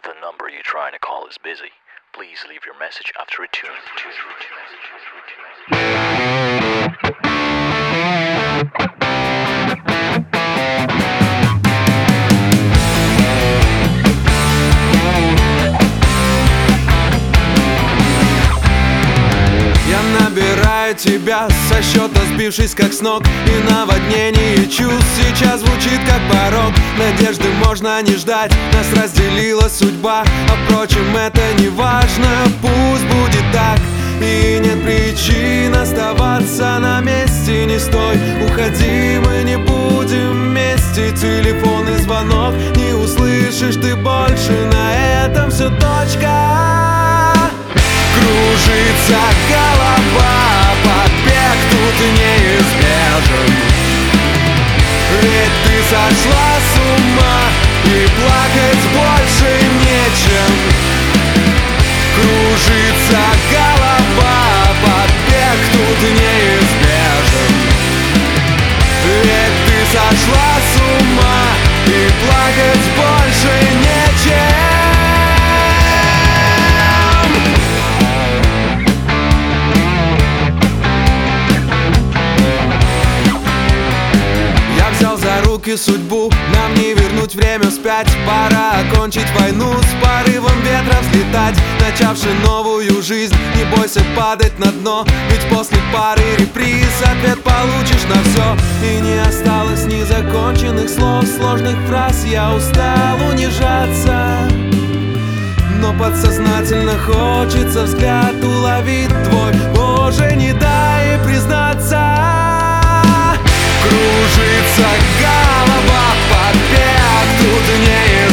The number you're trying to call is busy. Please leave your message after a tune. Я набираю тебя со счета, сбившись как с ног, и наводнение чувств сейчас звучит как порог. Надежды можно не ждать, нас разделила судьба, а впрочем это не важно, пусть будет так. И нет причин оставаться на месте, не стой, уходи, мы не будем вместе. Телефонный звонок, не услышишь ты больше, на этом все точка. Кружится голова, побег тут неизбежен. Ведь ты сошла с ума, и плакать больше нечем. Кружится голова, побег тут неизбежен. Ведь ты сошла с ума, и плакать больше нечем. Судьбу нам не вернуть время вспять. Пора окончить войну, с порывом ветра взлетать, начавши новую жизнь. Не бойся падать на дно, ведь после пары реприз ответ получишь на все. И не осталось незаконченных слов, сложных фраз. Я устал унижаться, но подсознательно хочется взгляд уловить твой. Боже, не дай признаться. Кружится голова, побег тут неизбежен.